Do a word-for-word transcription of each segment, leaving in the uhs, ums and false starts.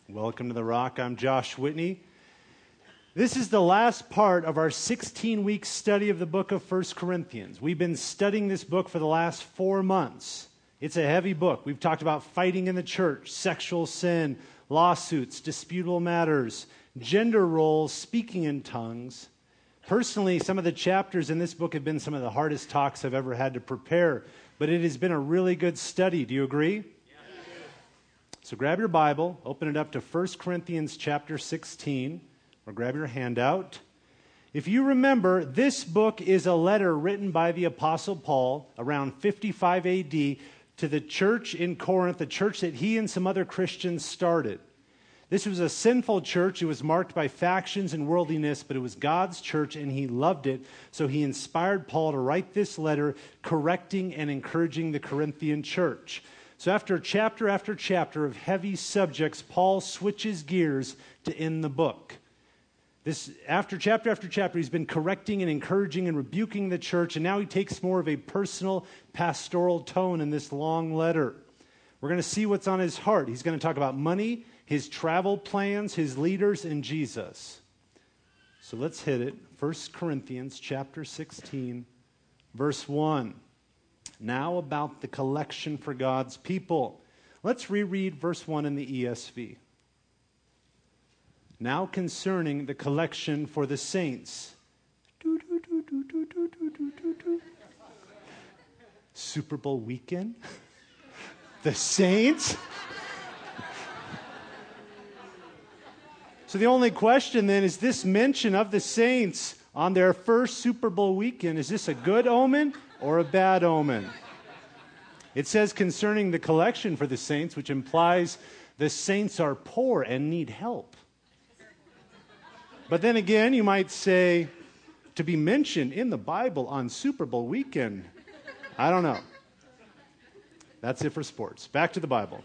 Welcome to The Rock. I'm Josh Whitney. This is the last part of our sixteen-week study of the book of First Corinthians. We've been studying this book for the last four months. It's a heavy book. We've talked about fighting in the church, sexual sin, lawsuits, disputable matters, gender roles, speaking in tongues. Personally, some of the chapters in this book have been some of the hardest talks I've ever had to prepare, but it has been a really good study. Do you agree? So grab your Bible, open it up to First Corinthians chapter sixteen, or grab your handout. If you remember, this book is a letter written by the Apostle Paul around fifty-five A D to the church in Corinth, the church that he and some other Christians started. This was a sinful church. It was marked by factions and worldliness, but it was God's church, and he loved it. So he inspired Paul to write this letter, correcting and encouraging the Corinthian church. So after chapter after chapter of heavy subjects, Paul switches gears to end the book. This, after chapter after chapter, he's been correcting and encouraging and rebuking the church, and now he takes more of a personal, pastoral tone in this long letter. We're going to see what's on his heart. He's going to talk about money, his travel plans, his leaders, and Jesus. So let's hit it. First Corinthians chapter sixteen, verse one. Now about the collection for God's people. Let's reread verse one in the E S V. Now concerning the collection for the saints. Do, do, do, do, do, do, do, do, do, do. Super Bowl weekend? The saints? So the only question then is this mention of the saints on their first Super Bowl weekend, is this a good omen or a bad omen? It says concerning the collection for the saints, which implies the saints are poor and need help. But then again, you might say, to be mentioned in the Bible on Super Bowl weekend, I don't know. That's it for sports. Back to the Bible.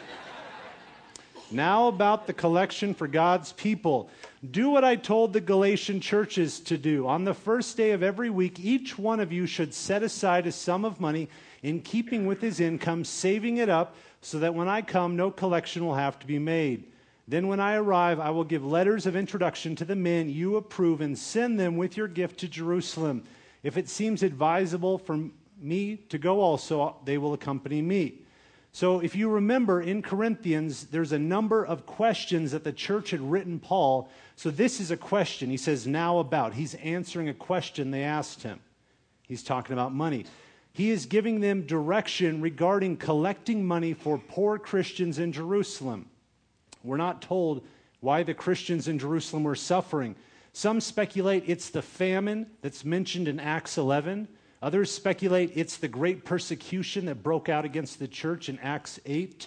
Now about the collection for God's people. Do what I told the Galatian churches to do. On the first day of every week, each one of you should set aside a sum of money in keeping with his income, saving it up so that when I come, no collection will have to be made. Then when I arrive, I will give letters of introduction to the men you approve and send them with your gift to Jerusalem. If it seems advisable for me to go also, they will accompany me. So if you remember in Corinthians, there's a number of questions that the church had written Paul. So this is a question. He says, now about. He's answering a question they asked him. He's talking about money. He is giving them direction regarding collecting money for poor Christians in Jerusalem. We're not told why the Christians in Jerusalem were suffering. Some speculate it's the famine that's mentioned in Acts eleven. Others speculate it's the great persecution that broke out against the church in Acts eight.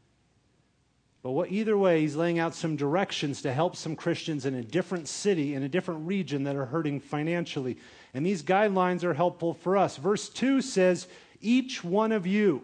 But what, either way, he's laying out some directions to help some Christians in a different city, in a different region that are hurting financially. And these guidelines are helpful for us. Verse two says, each one of you.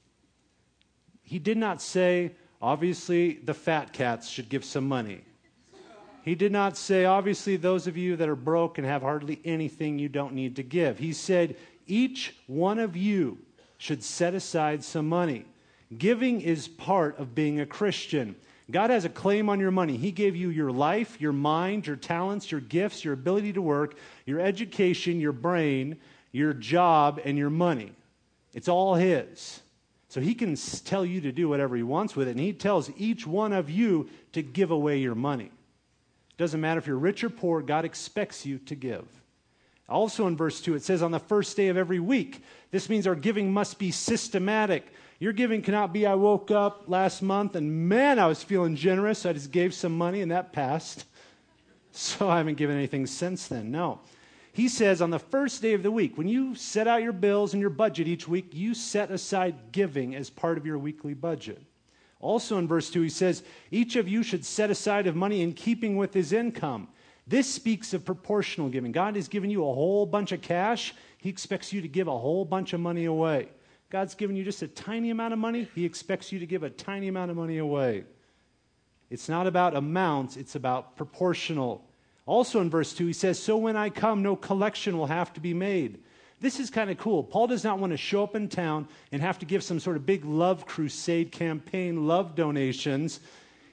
He did not say, obviously, the fat cats should give some money. He did not say, obviously, those of you that are broke and have hardly anything, you don't need to give. He said, each one of you should set aside some money. Giving is part of being a Christian. God has a claim on your money. He gave you your life, your mind, your talents, your gifts, your ability to work, your education, your brain, your job, and your money. It's all His. So He can tell you to do whatever He wants with it, and He tells each one of you to give away your money. Doesn't matter if you're rich or poor, God expects you to give. Also in verse two, it says on the first day of every week. This means our giving must be systematic. Your giving cannot be, I woke up last month and man, I was feeling generous. So I just gave some money and that passed. So I haven't given anything since then. No. He says on the first day of the week, when you set out your bills and your budget each week, you set aside giving as part of your weekly budget. Also in verse two, he says, each of you should set aside of money in keeping with his income. This speaks of proportional giving. God has given you a whole bunch of cash. He expects you to give a whole bunch of money away. God's given you just a tiny amount of money. He expects you to give a tiny amount of money away. It's not about amounts. It's about proportional. Also in verse two, he says, so when I come, no collection will have to be made. This is kind of cool. Paul does not want to show up in town and have to give some sort of big love crusade campaign, love donations.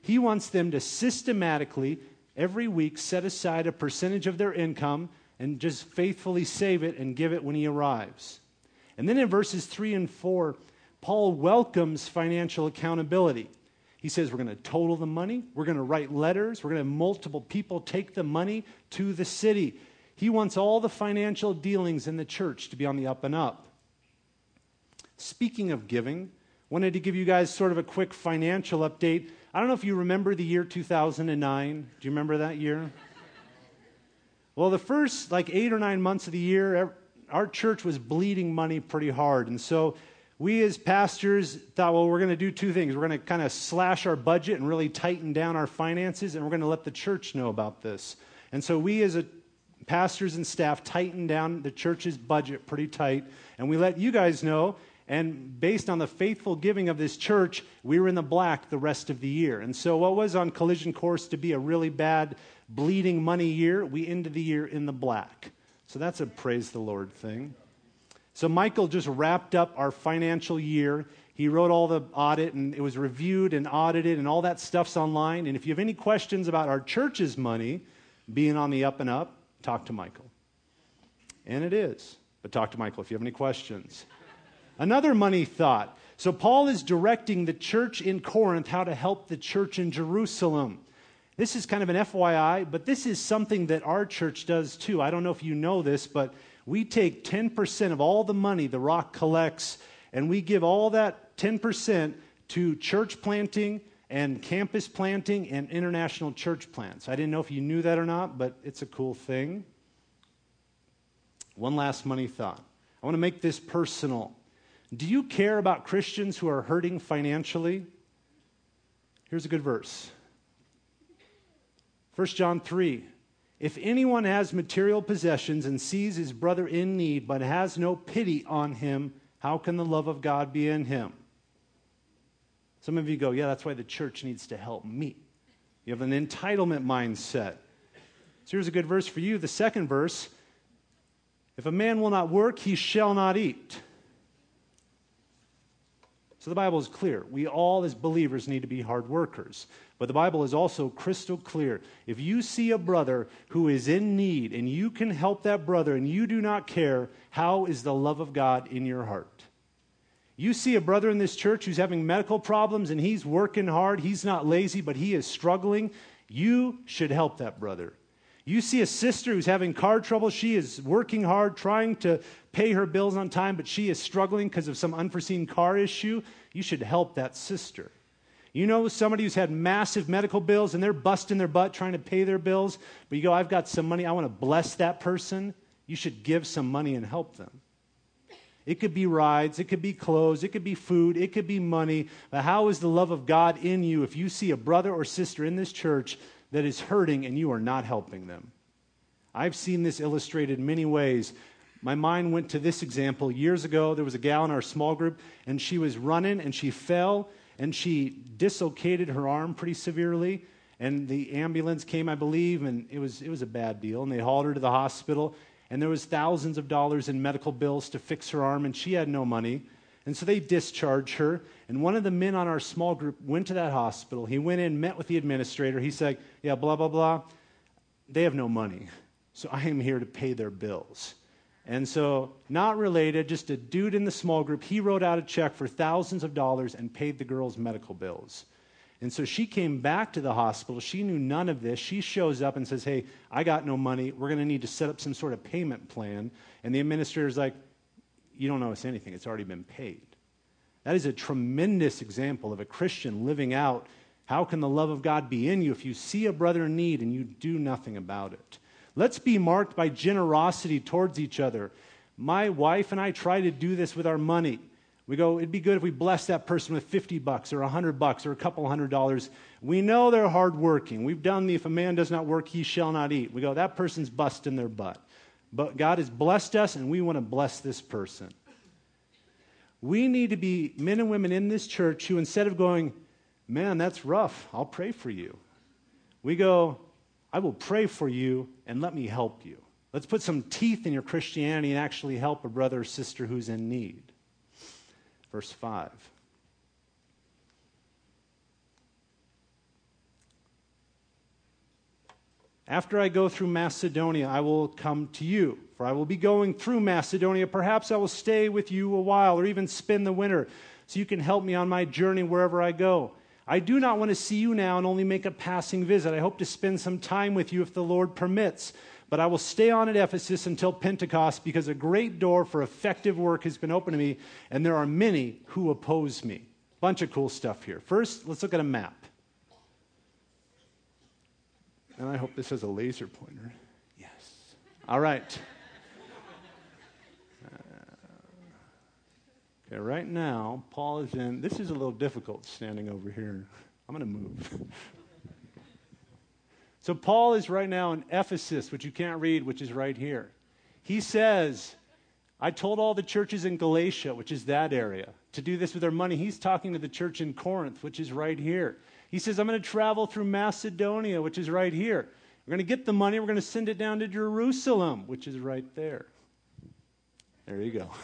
He wants them to systematically, every week, set aside a percentage of their income and just faithfully save it and give it when he arrives. And then in verses three and four, Paul welcomes financial accountability. He says we're going to total the money, we're going to write letters, we're going to have multiple people take the money to the city. He wants all the financial dealings in the church to be on the up and up. Speaking of giving, wanted to give you guys sort of a quick financial update. I don't know if you remember the year two thousand nine. Do you remember that year? Well, the first like eight or nine months of the year, our church was bleeding money pretty hard. And so we as pastors thought, well, we're going to do two things. We're going to kind of slash our budget and really tighten down our finances, and we're going to let the church know about this. And so we as a pastors and staff tightened down the church's budget pretty tight, and we let you guys know. And based on the faithful giving of this church, we were in the black the rest of the year. And so what was on collision course to be a really bad bleeding money year, we ended the year in the black. So that's a praise the Lord thing. So Michael just wrapped up our financial year. He wrote all the audit, and it was reviewed and audited, and all that stuff's online. And if you have any questions about our church's money being on the up and up, talk to Michael. And it is. But talk to Michael if you have any questions. Another money thought. So Paul is directing the church in Corinth how to help the church in Jerusalem. This is kind of an F Y I, but this is something that our church does too. I don't know if you know this, but we take ten percent of all the money the Rock collects, and we give all that ten percent to church planting and campus planting and international church plants. I didn't know if you knew that or not, but it's a cool thing. One last money thought. I want to make this personal. Do you care about Christians who are hurting financially? Here's a good verse. First John three. If anyone has material possessions and sees his brother in need but has no pity on him, how can the love of God be in him? Some of you go, yeah, that's why the church needs to help me. You have an entitlement mindset. So here's a good verse for you. The second verse. If a man will not work, he shall not eat. So the Bible is clear. We all as believers need to be hard workers. But the Bible is also crystal clear. If you see a brother who is in need and you can help that brother and you do not care, how is the love of God in your heart? You see a brother in this church who's having medical problems and he's working hard. He's not lazy, but he is struggling. You should help that brother. You see a sister who's having car trouble. She is working hard, trying to pay her bills on time, but she is struggling because of some unforeseen car issue. You should help that sister. You know somebody who's had massive medical bills and they're busting their butt trying to pay their bills, but you go, I've got some money. I want to bless that person. You should give some money and help them. It could be rides. It could be clothes. It could be food. It could be money. But how is the love of God in you if you see a brother or sister in this church that is hurting and you are not helping them? I've seen this illustrated many ways. My mind went to this example. Years ago, there was a gal in our small group, and she was running, and she fell, and she dislocated her arm pretty severely, and the ambulance came, I believe, and it was it was a bad deal, and they hauled her to the hospital, and there was thousands of dollars in medical bills to fix her arm, and she had no money. And so they discharged her, and one of the men on our small group went to that hospital. He went in, met with the administrator. He said, yeah, blah, blah, blah. They have no money, so I am here to pay their bills. And so, not related, just a dude in the small group, he wrote out a check for thousands of dollars and paid the girl's medical bills. And so she came back to the hospital. She knew none of this. She shows up and says, hey, I got no money. We're going to need to set up some sort of payment plan. And the administrator's like, you don't owe us anything. It's already been paid. That is a tremendous example of a Christian living out, how can the love of God be in you if you see a brother in need and you do nothing about it? Let's be marked by generosity towards each other. My wife and I try to do this with our money. We go, it'd be good if we bless that person with fifty bucks or one hundred bucks or a couple hundred dollars. We know they're hardworking. We've done the if a man does not work, he shall not eat. We go, that person's busting their butt. But God has blessed us, and we want to bless this person. We need to be men and women in this church who, instead of going, man, that's rough, I'll pray for you, we go, I will pray for you and let me help you. Let's put some teeth in your Christianity and actually help a brother or sister who's in need. Verse five. After I go through Macedonia, I will come to you, for I will be going through Macedonia. Perhaps I will stay with you a while or even spend the winter, so you can help me on my journey wherever I go. I do not want to see you now and only make a passing visit. I hope to spend some time with you if the Lord permits. But I will stay on at Ephesus until Pentecost, because a great door for effective work has been opened to me, and there are many who oppose me. Bunch of cool stuff here. First, let's look at a map. And I hope this has a laser pointer. Yes. All right. Uh, okay, right now, Paul is in. This is a little difficult standing over here. I'm going to move. So Paul is right now in Ephesus, which you can't read, which is right here. He says, I told all the churches in Galatia, which is that area, to do this with their money. He's talking to the church in Corinth, which is right here. He says, I'm going to travel through Macedonia, which is right here. We're going to get the money. We're going to send it down to Jerusalem, which is right there. There you go.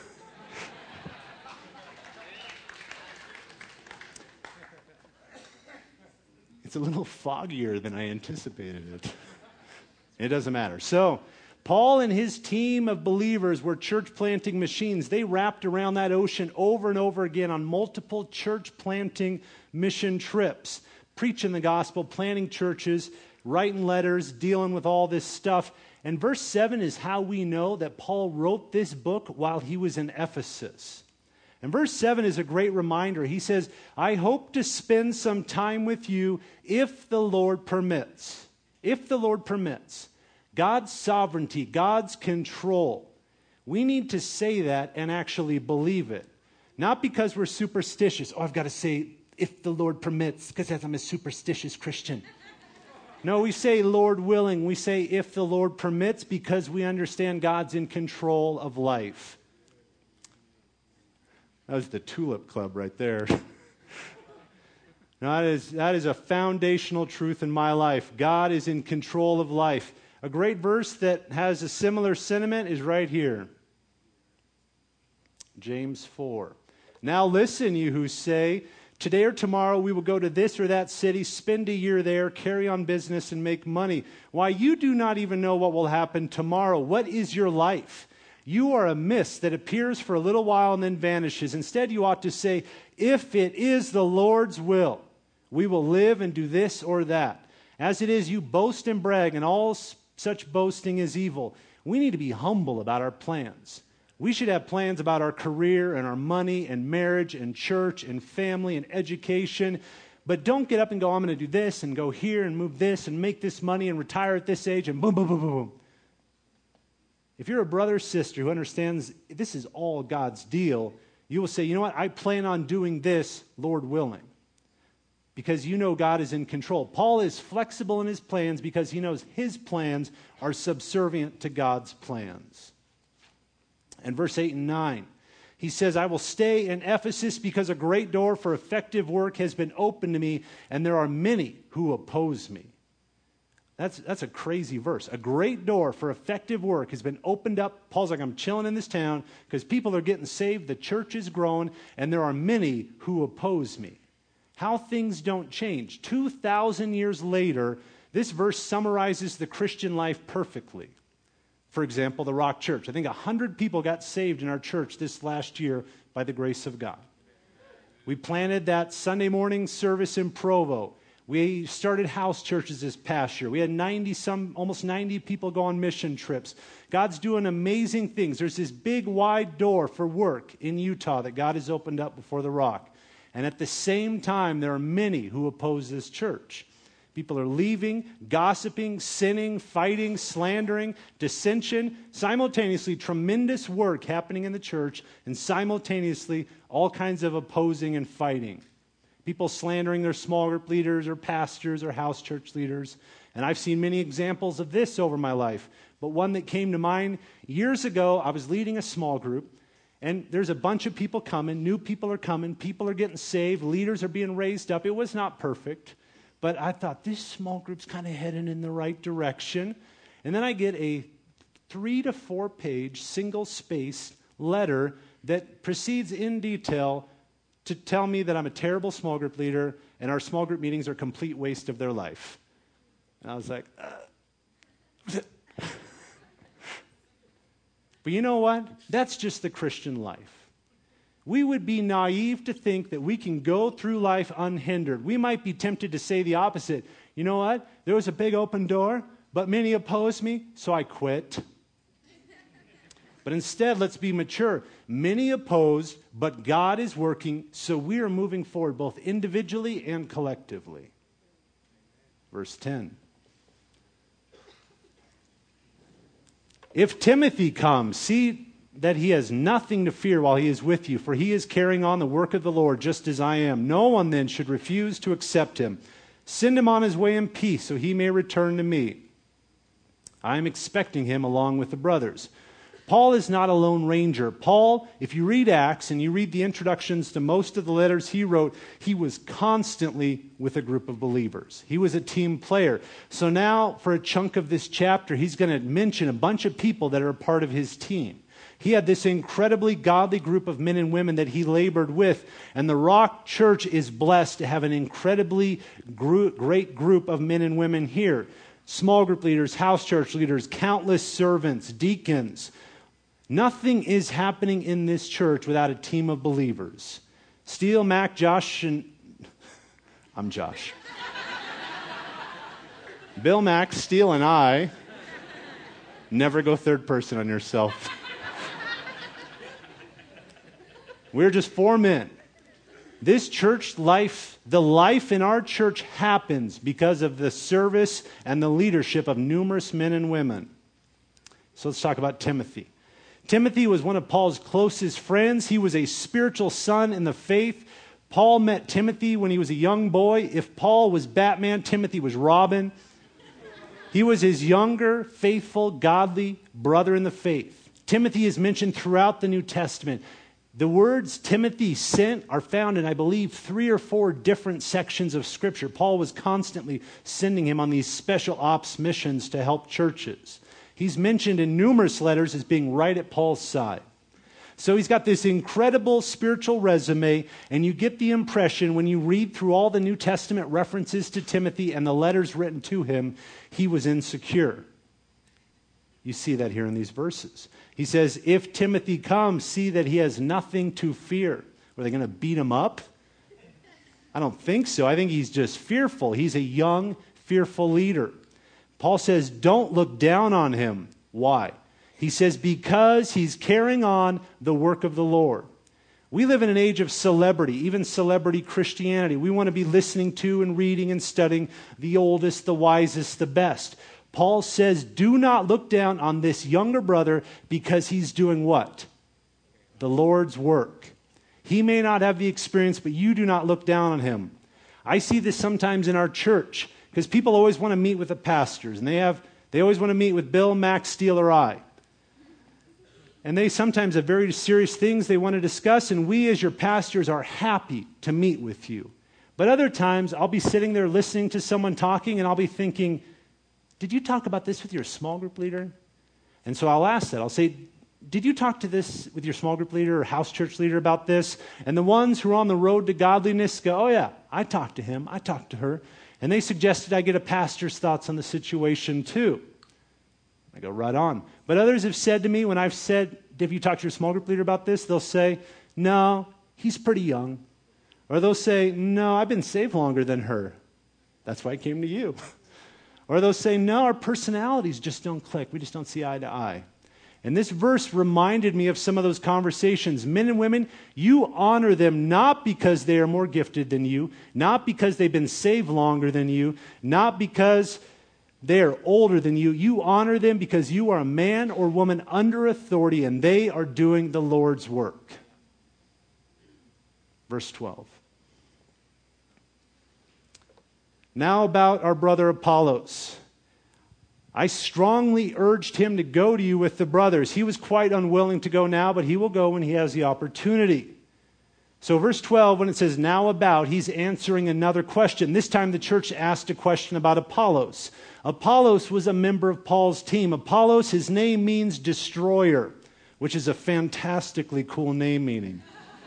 It's a little foggier than I anticipated it. It doesn't matter. So, Paul and his team of believers were church planting machines. They wrapped around that ocean over and over again on multiple church planting mission trips, preaching the gospel, planting churches, writing letters, dealing with all this stuff. And verse seven is how we know that Paul wrote this book while he was in Ephesus. And verse seven is a great reminder. He says, I hope to spend some time with you if the Lord permits. If the Lord permits. God's sovereignty, God's control. We need to say that and actually believe it. Not because we're superstitious. Oh, I've got to say, if the Lord permits, because I'm a superstitious Christian. No, we say, Lord willing. We say, if the Lord permits, because we understand God's in control of life. That was the Tulip Club right there. Now, that is, that is a foundational truth in my life. God is in control of life. A great verse that has a similar sentiment is right here. James four. Now listen, you who say, today or tomorrow we will go to this or that city, spend a year there, carry on business, and make money. Why, you do not even know what will happen tomorrow. What is your life? You are a mist that appears for a little while and then vanishes. Instead, you ought to say, if it is the Lord's will, we will live and do this or that. As it is, you boast and brag, and all such boasting is evil. We need to be humble about our plans. We should have plans about our career and our money and marriage and church and family and education. But don't get up and go, I'm going to do this and go here and move this and make this money and retire at this age and boom, boom, boom, boom, boom. If you're a brother or sister who understands this is all God's deal, you will say, you know what, I plan on doing this, Lord willing. Because you know God is in control. Paul is flexible in his plans because he knows his plans are subservient to God's plans. And verse eight and nine, he says, I will stay in Ephesus because a great door for effective work has been opened to me, and there are many who oppose me. That's, that's a crazy verse. A great door for effective work has been opened up. Paul's like, I'm chilling in this town because people are getting saved, the church is growing, and there are many who oppose me. How things don't change. two thousand years later, this verse summarizes the Christian life perfectly. For example, the Rock Church. I think one hundred people got saved in our church this last year by the grace of God. We planted that Sunday morning service in Provo. We started house churches this past year. We had ninety some, almost ninety people go on mission trips. God's doing amazing things. There's this big wide door for work in Utah that God has opened up before the Rock. And at the same time, there are many who oppose this church. People are leaving, gossiping, sinning, fighting, slandering, dissension. Simultaneously, tremendous work happening in the church, and simultaneously, all kinds of opposing and fighting. People slandering their small group leaders or pastors or house church leaders. And I've seen many examples of this over my life. But one that came to mind years ago, I was leading a small group. And there's a bunch of people coming. New people are coming. People are getting saved. Leaders are being raised up. It was not perfect. But I thought, this small group's kind of heading in the right direction. And then I get a three to four page, single-spaced letter that proceeds in detail to tell me that I'm a terrible small group leader and our small group meetings are a complete waste of their life. And I was like, uh, But you know what? That's just the Christian life. We would be naive to think that we can go through life unhindered. We might be tempted to say the opposite. You know what? There was a big open door, but many opposed me, so I quit. But instead, let's be mature. Many opposed, but God is working, so we are moving forward both individually and collectively. Verse ten. If Timothy comes, see that he has nothing to fear while he is with you, for he is carrying on the work of the Lord just as I am. No one then should refuse to accept him. Send him on his way in peace so he may return to me. I am expecting him along with the brothers. Paul is not a lone ranger. Paul, if you read Acts and you read the introductions to most of the letters he wrote, he was constantly with a group of believers. He was a team player. So now, for a chunk of this chapter, he's going to mention a bunch of people that are a part of his team. He had this incredibly godly group of men and women that he labored with, and the Rock Church is blessed to have an incredibly gr- great group of men and women here. Small group leaders, house church leaders, countless servants, deacons. Nothing is happening in this church without a team of believers. Steele, Mac, Josh, and... I'm Josh. Bill, Mac, Steele, and I. Never go third person on yourself. We're just four men. This church life, the life in our church happens because of the service and the leadership of numerous men and women. So let's talk about Timothy. Timothy was one of Paul's closest friends. He was a spiritual son in the faith. Paul met Timothy when he was a young boy. If Paul was Batman, Timothy was Robin. He was his younger, faithful, godly brother in the faith. Timothy is mentioned throughout the New Testament. The words Timothy sent are found in, I believe, three or four different sections of Scripture. Paul was constantly sending him on these special ops missions to help churches. He's mentioned in numerous letters as being right at Paul's side. So he's got this incredible spiritual resume, and you get the impression when you read through all the New Testament references to Timothy and the letters written to him, he was insecure. You see that here in these verses. He says, if Timothy comes, see that he has nothing to fear. Are they going to beat him up? I don't think so. I think he's just fearful. He's a young, fearful leader. Paul says, don't look down on him. Why? He says, because he's carrying on the work of the Lord. We live in an age of celebrity, even celebrity Christianity. We want to be listening to and reading and studying the oldest, the wisest, the best. Paul says, do not look down on this younger brother because he's doing what? The Lord's work. He may not have the experience, but you do not look down on him. I see this sometimes in our church because people always want to meet with the pastors, and they have they always want to meet with Bill, Max, Steele, or I. And they sometimes have very serious things they want to discuss, and we as your pastors are happy to meet with you. But other times, I'll be sitting there listening to someone talking, and I'll be thinking, did you talk about this with your small group leader? And so I'll ask that. I'll say, did you talk to this with your small group leader or house church leader about this? And the ones who are on the road to godliness go, oh yeah, I talked to him, I talked to her. And they suggested I get a pastor's thoughts on the situation too. I go, right on. But others have said to me, when I've said, have you talked to your small group leader about this? They'll say, no, he's pretty young. Or they'll say, no, I've been saved longer than her. That's why I came to you. Or they'll say, no, our personalities just don't click. We just don't see eye to eye. And this verse reminded me of some of those conversations. Men and women, you honor them not because they are more gifted than you, not because they've been saved longer than you, not because they are older than you. You honor them because you are a man or woman under authority and they are doing the Lord's work. Verse twelve. Now about our brother Apollos. I strongly urged him to go to you with the brothers. He was quite unwilling to go now, but he will go when he has the opportunity. So verse twelve, when it says now about, he's answering another question. This time the church asked a question about Apollos. Apollos was a member of Paul's team. Apollos, his name means destroyer, which is a fantastically cool name meaning.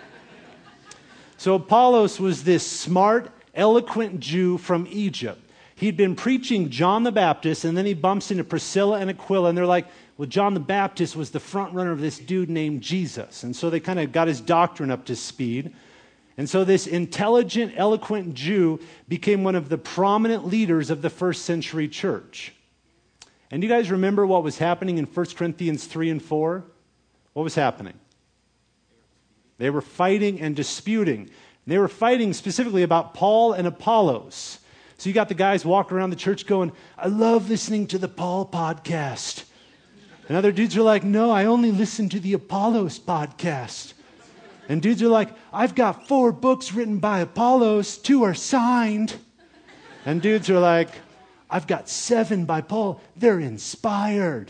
So Apollos was this smart, eloquent Jew from Egypt. He'd been preaching John the Baptist, and then he bumps into Priscilla and Aquila, and they're like, well, John the Baptist was the front runner of this dude named Jesus. And so they kind of got his doctrine up to speed. And so this intelligent, eloquent Jew became one of the prominent leaders of the first century church. And you guys remember what was happening in First Corinthians three and four? What was happening? They were fighting and disputing. And they were fighting specifically about Paul and Apollos. So you got the guys walking around the church going, I love listening to the Paul podcast. And other dudes are like, no, I only listen to the Apollos podcast. And dudes are like, I've got four books written by Apollos, two are signed. And dudes are like, I've got seven by Paul, they're inspired.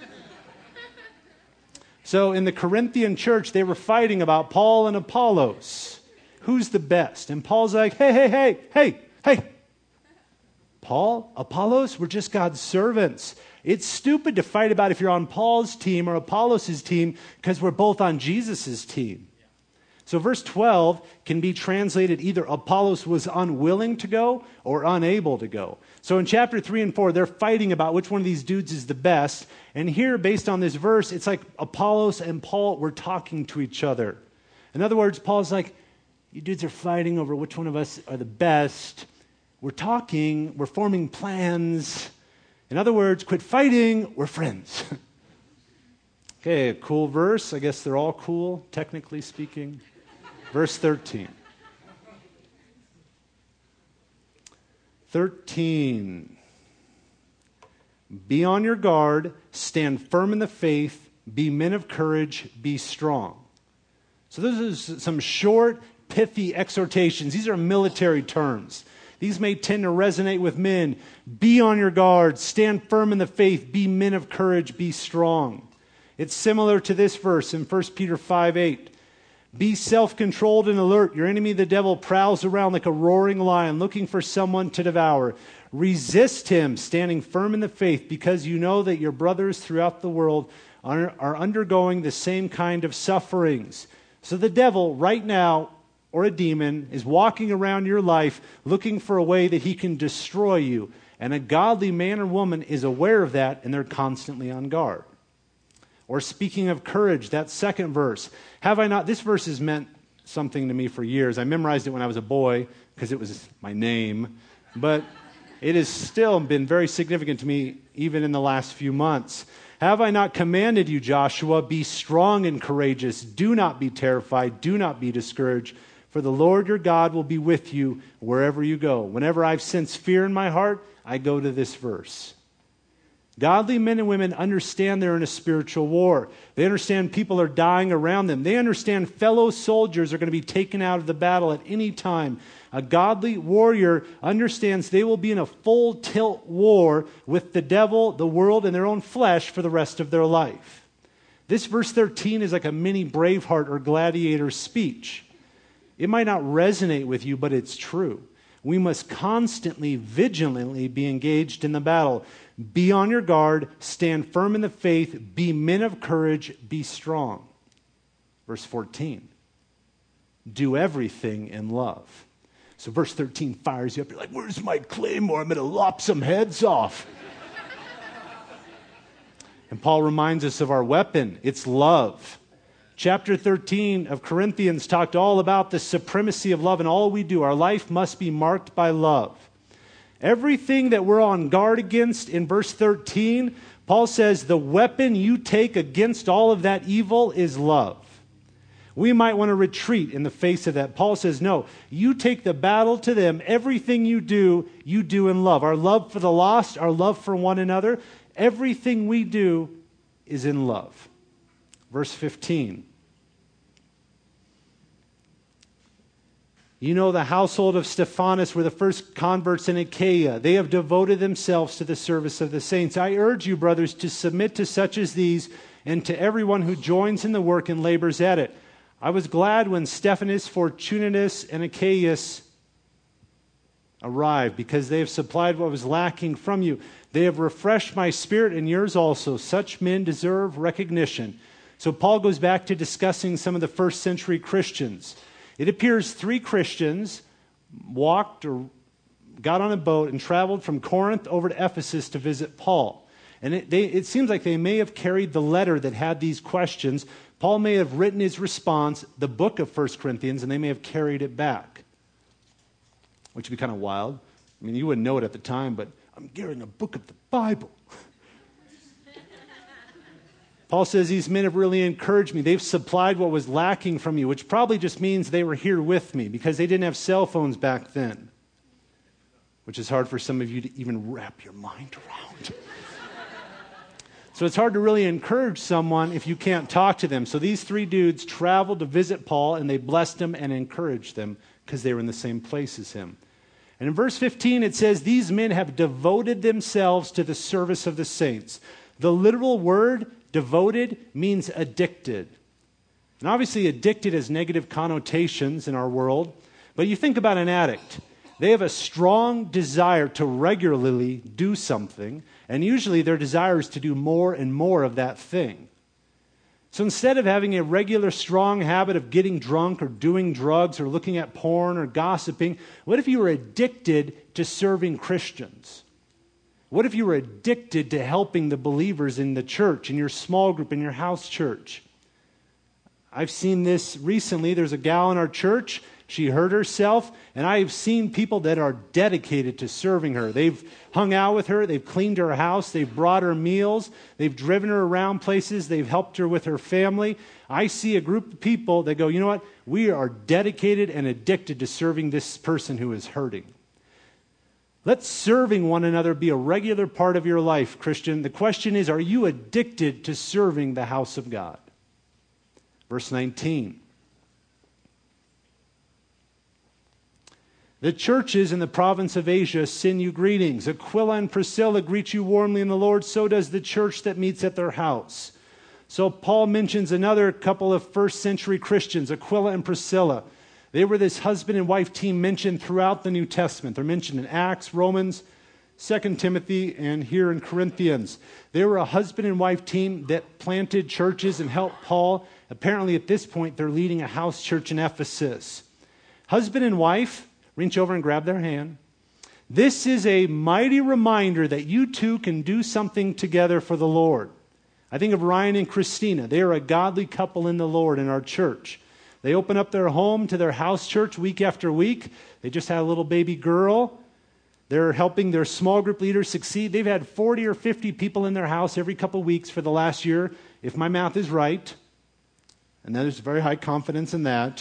So in the Corinthian church, they were fighting about Paul and Apollos. Who's the best? And Paul's like, hey, hey, hey, hey, hey. Paul, Apollos, we're just God's servants. It's stupid to fight about if you're on Paul's team or Apollos' team because we're both on Jesus' team. So verse twelve can be translated either Apollos was unwilling to go or unable to go. So in chapter three and four, they're fighting about which one of these dudes is the best. And here, based on this verse, it's like Apollos and Paul were talking to each other. In other words, Paul's like, you dudes are fighting over which one of us are the best. We're talking, we're forming plans. In other words, quit fighting, we're friends. Okay, a cool verse. I guess they're all cool, technically speaking. Verse thirteen. thirteen. Be on your guard, stand firm in the faith, be men of courage, be strong. So those are some short, pithy exhortations. These are military terms. These may tend to resonate with men. Be on your guard, stand firm in the faith, be men of courage, be strong. It's similar to this verse in First Peter five eight. Be self-controlled and alert. Your enemy, the devil, prowls around like a roaring lion looking for someone to devour. Resist him, standing firm in the faith, because you know that your brothers throughout the world are, are undergoing the same kind of sufferings. So the devil right now, or a demon, is walking around your life looking for a way that he can destroy you. And a godly man or woman is aware of that, and they're constantly on guard. Or speaking of courage, that second verse. Have I not, this verse has meant something to me for years. I memorized it when I was a boy because it was my name. But it has still been very significant to me even in the last few months. Have I not commanded you, Joshua, be strong and courageous. Do not be terrified. Do not be discouraged. For the Lord your God will be with you wherever you go. Whenever I've sensed fear in my heart, I go to this verse. Godly men and women understand they're in a spiritual war. They understand people are dying around them. They understand fellow soldiers are going to be taken out of the battle at any time. A godly warrior understands they will be in a full tilt war with the devil, the world, and their own flesh for the rest of their life. This verse thirteen is like a mini Braveheart or Gladiator speech. It might not resonate with you, but it's true. We must constantly, vigilantly be engaged in the battle. Be on your guard, stand firm in the faith, be men of courage, be strong. Verse fourteen. Do everything in love. So verse thirteen fires you up. You're like, where's my claymore? I'm going to lop some heads off. And Paul reminds us of our weapon. It's love. Chapter thirteen of Corinthians talked all about the supremacy of love, and all we do, our life must be marked by love. Everything that we're on guard against in verse thirteen, Paul says the weapon you take against all of that evil is love. We might want to retreat in the face of that. Paul says, no, you take the battle to them. Everything you do, you do in love. Our love for the lost, our love for one another, everything we do is in love. Verse fifteen. You know the household of Stephanas were the first converts in Achaia. They have devoted themselves to the service of the saints. I urge you, brothers, to submit to such as these and to everyone who joins in the work and labors at it. I was glad when Stephanas, Fortunatus, and Achaeus arrived, because they have supplied what was lacking from you. They have refreshed my spirit and yours also. Such men deserve recognition. So Paul goes back to discussing some of the first century Christians. It appears three Christians walked or got on a boat and traveled from Corinth over to Ephesus to visit Paul. And it, they, it seems like they may have carried the letter that had these questions. Paul may have written his response, the book of First Corinthians, and they may have carried it back, which would be kind of wild. I mean, you wouldn't know it at the time, but I'm carrying a book of the Bible. Paul says these men have really encouraged me. They've supplied what was lacking from you, which probably just means they were here with me because they didn't have cell phones back then, which is hard for some of you to even wrap your mind around. So it's hard to really encourage someone if you can't talk to them. So these three dudes traveled to visit Paul, and they blessed him and encouraged them because they were in the same place as him. And in verse fifteen, it says, these men have devoted themselves to the service of the saints. The literal word devoted means addicted. And obviously addicted has negative connotations in our world. But you think about an addict. They have a strong desire to regularly do something. And usually their desire is to do more and more of that thing. So instead of having a regular strong habit of getting drunk or doing drugs or looking at porn or gossiping, what if you were addicted to serving Christians? What if you were addicted to helping the believers in the church, in your small group, in your house church? I've seen this recently. There's a gal in our church. She hurt herself, and I've seen people that are dedicated to serving her. They've hung out with her. They've cleaned her house. They've brought her meals. They've driven her around places. They've helped her with her family. I see a group of people that go, you know what? We are dedicated and addicted to serving this person who is hurting. Let serving one another be a regular part of your life, Christian. The question is, are you addicted to serving the house of God? Verse nineteen. The churches in the province of Asia send you greetings. Aquila and Priscilla greet you warmly in the Lord. So does the church that meets at their house. So Paul mentions another couple of first century Christians, Aquila and Priscilla. They were this husband and wife team mentioned throughout the New Testament. They're mentioned in Acts, Romans, Second Timothy, and here in Corinthians. They were a husband and wife team that planted churches and helped Paul. Apparently at this point, they're leading a house church in Ephesus. Husband and wife, reach over and grab their hand. This is a mighty reminder that you two can do something together for the Lord. I think of Ryan and Christina. They are a godly couple in the Lord in our church. They open up their home to their house church week after week. They just had a little baby girl. They're helping their small group leaders succeed. They've had forty or fifty people in their house every couple of weeks for the last year, if my math is right. And there's very high confidence in that.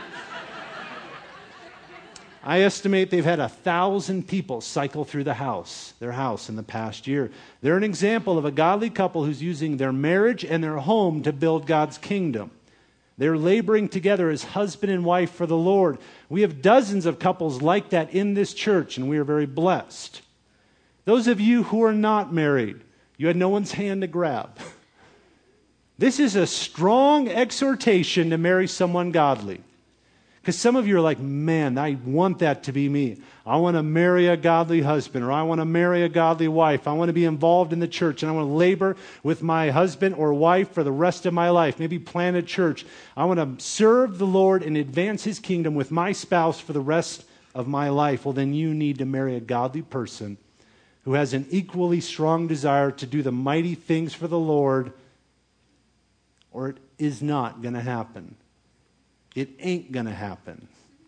I estimate they've had a thousand people cycle through the house, their house in the past year. They're an example of a godly couple who's using their marriage and their home to build God's kingdom. They're laboring together as husband and wife for the Lord. We have dozens of couples like that in this church, and we are very blessed. Those of you who are not married, you had no one's hand to grab. This is a strong exhortation to marry someone godly. Because some of you are like, man, I want that to be me. I want to marry a godly husband, or I want to marry a godly wife. I want to be involved in the church, and I want to labor with my husband or wife for the rest of my life. Maybe plant a church. I want to serve the Lord and advance His kingdom with my spouse for the rest of my life. Well, then you need to marry a godly person who has an equally strong desire to do the mighty things for the Lord, or it is not going to happen. It ain't going to happen.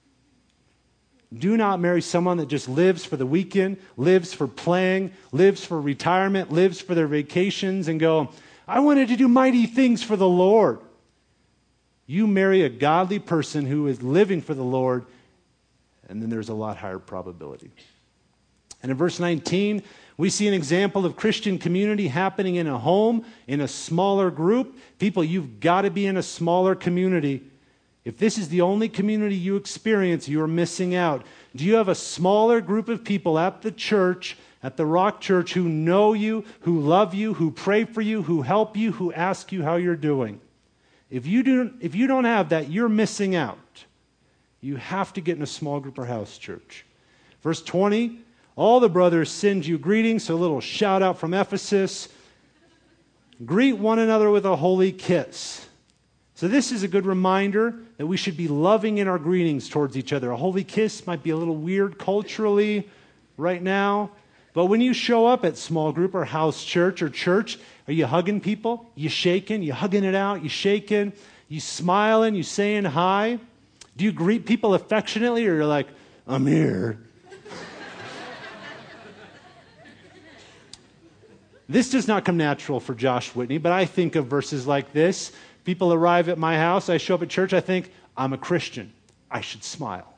Do not marry someone that just lives for the weekend, lives for playing, lives for retirement, lives for their vacations, and go, I wanted to do mighty things for the Lord. You marry a godly person who is living for the Lord, and then there's a lot higher probability. And in verse nineteen, we see an example of Christian community happening in a home, in a smaller group. People, you've got to be in a smaller community. If this is the only community you experience, you are missing out. Do you have a smaller group of people at the church, at the Rock Church, who know you, who love you, who pray for you, who help you, who ask you how you're doing? If you do, if you don't have that, you're missing out. You have to get in a small group or house church. Verse twenty, all the brothers send you greetings, so a little shout out from Ephesus. Greet one another with a holy kiss. So this is a good reminder that we should be loving in our greetings towards each other. A holy kiss might be a little weird culturally. right now. But when you show up at small group or house church or church, are you hugging people? You shaking? You hugging it out? You shaking? You smiling? You saying hi? Do you greet people affectionately, or you're like, I'm here? This does not come natural for Josh Whitney, but I think of verses like this. People arrive at my house, I show up at church, I think, I'm a Christian. I should smile.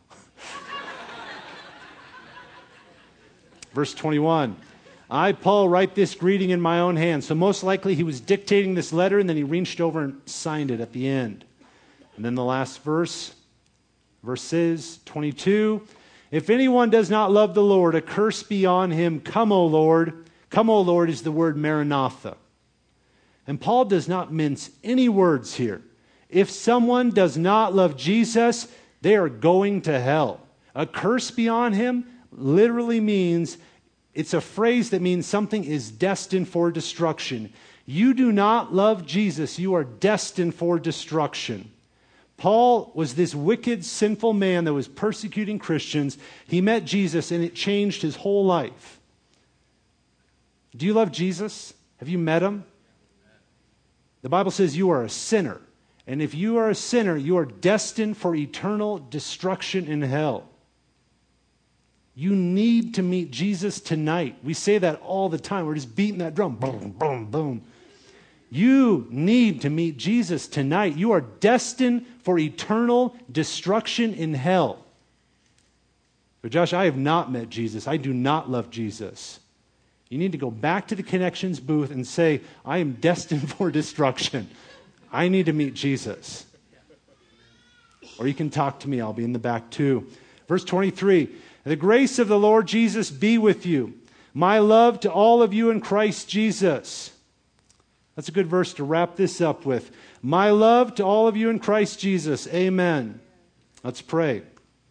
Verse twenty-one, I, Paul, write this greeting in my own hand. So most likely he was dictating this letter, and then he reached over and signed it at the end. And then the last verse, verses twenty-two, if anyone does not love the Lord, a curse be on him. Come, O Lord. Come, O Lord, is the word Maranatha. And Paul does not mince any words here. If someone does not love Jesus, they are going to hell. A curse be on him literally means, it's a phrase that means something is destined for destruction. You do not love Jesus, you are destined for destruction. Paul was this wicked, sinful man that was persecuting Christians. He met Jesus and it changed his whole life. Do you love Jesus? Have you met him? The Bible says you are a sinner. And if you are a sinner, you are destined for eternal destruction in hell. You need to meet Jesus tonight. We say that all the time. We're just beating that drum. Boom, boom, boom. You need to meet Jesus tonight. You are destined for eternal destruction in hell. But Josh, I have not met Jesus. I do not love Jesus. You need to go back to the Connections booth and say, I am destined for destruction. I need to meet Jesus. Or you can talk to me. I'll be in the back too. Verse twenty-three, the grace of the Lord Jesus be with you. My love to all of you in Christ Jesus. That's a good verse to wrap this up with. My love to all of you in Christ Jesus. Amen. Let's pray.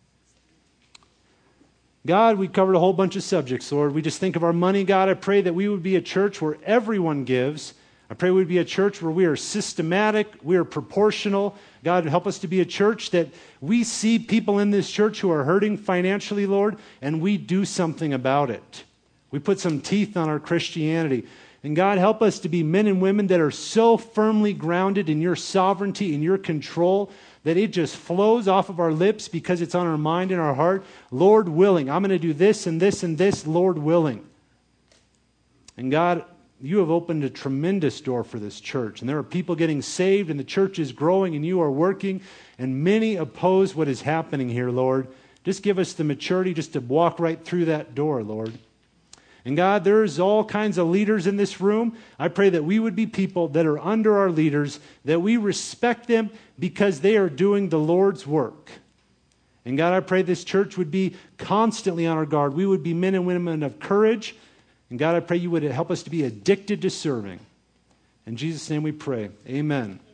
God, we covered a whole bunch of subjects, Lord. We just think of our money, God. I pray that we would be a church where everyone gives. I pray we would be a church where we are systematic, we are proportional. God, help us to be a church that we see people in this church who are hurting financially, Lord, and we do something about it. We put some teeth on our Christianity. And God, help us to be men and women that are so firmly grounded in your sovereignty, in your control, that it just flows off of our lips because it's on our mind and our heart. Lord willing, I'm going to do this and this and this, Lord willing. And God, you have opened a tremendous door for this church. And there are people getting saved and the church is growing and you are working. And many oppose what is happening here, Lord. Just give us the maturity just to walk right through that door, Lord. And God, there's all kinds of leaders in this room. I pray that we would be people that are under our leaders, that we respect them because they are doing the Lord's work. And God, I pray this church would be constantly on our guard. We would be men and women of courage. And God, I pray you would help us to be addicted to serving. In Jesus' name we pray. Amen.